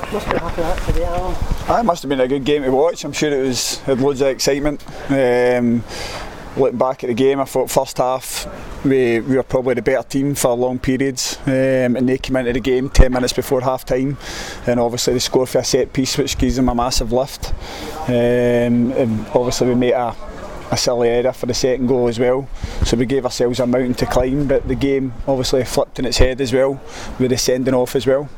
Must have been happy with that today, Alan. It must have been a good game to watch. I'm sure had loads of excitement. Looking back at the game, I thought first half we were probably the better team for long periods, and they came into the game 10 minutes before half time, and obviously they scored for a set piece which gives them a massive lift, and obviously we made a silly error for the second goal as well, so we gave ourselves a mountain to climb, but the game obviously flipped in its head as well with the sending off as well.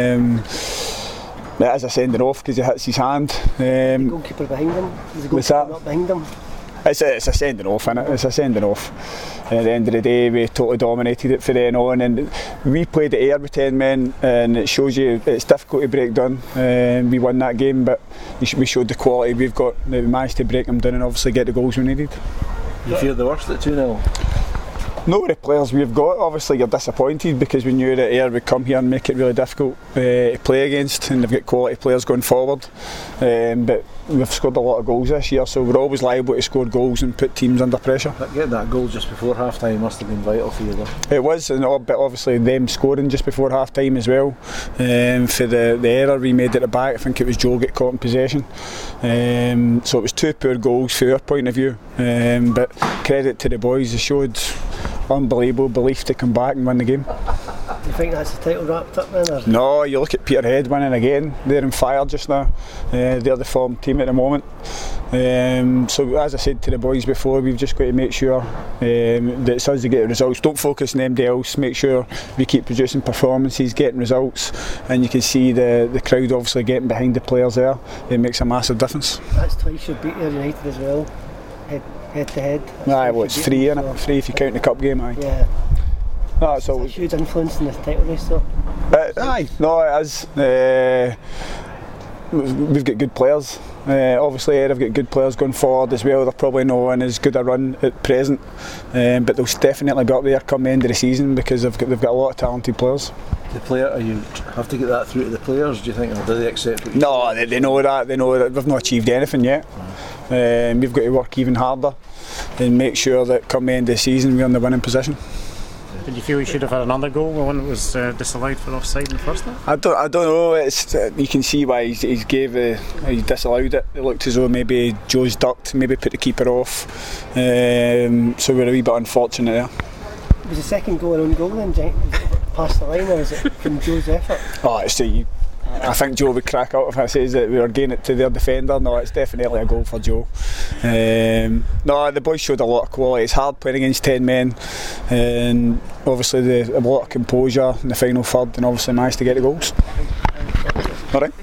It is a sending off because he hits his hand. The goalkeeper behind him? Is the goalkeeper not behind him? It's a sending off, innit? It's a sending off. And at the end of the day, we totally dominated it from then on, and we played the air with 10 men, and it shows you it's difficult to break down. We won that game, but we showed the quality we've got. We managed to break them down and obviously get the goals we needed. You feared the worst at 2-0? No, the players we've got, obviously you're disappointed because we knew that Ayr would come here and make it really difficult to play against, and they've got quality players going forward, but we've scored a lot of goals this year, so we're always liable to score goals and put teams under pressure. But getting that goal just before half time must have been vital for you though. It was, but obviously them scoring just before half time as well. For the error we made at the back, I think it was Joe get caught in possession, so it was two poor goals from our point of view, but credit to the boys, they showed unbelievable belief to come back and win the game. Do you think that's the title wrapped up then? Or? No, you look at Peterhead winning again, they're on fire just now, they're the form team at the moment. So as I said to the boys before, we've just got to make sure that it's us to get the results, don't focus on anybody else, make sure we keep producing performances, getting results, and you can see the crowd obviously getting behind the players there, it makes a massive difference. That's twice you've beat Ayr United as well, head to head. Aye, well it's three, isn't it? Three if you count the cup game, aye. Yeah. No, it's a huge influence in the title race though. Aye, no it is. We've got good players. Obviously Ayr have got good players going forward as well. They're probably not on as good a run at present, but they'll definitely be up there come the end of the season because they've got a lot of talented players. The player, you have to get that through to the players, do you think, or do they accept it? No, they know that. They know that we've not achieved anything yet. We've got to work even harder and make sure that come the end of the season we're in the winning position. Did you feel you should have had another goal when it was disallowed for offside in the first half? I don't know. It's you can see why he disallowed it. It looked as though maybe Joe's ducked, maybe put the keeper off. So we're a wee bit unfortunate there. Was the second goal an own goal then, past the line, or is it from Joe's effort? I think Joe would crack out if I says that we were getting it to their defender. No, it's definitely a goal for Joe. No, the boys showed a lot of quality. It's hard playing against 10 men, and obviously a lot of composure in the final third, and obviously managed to get the goals. All right.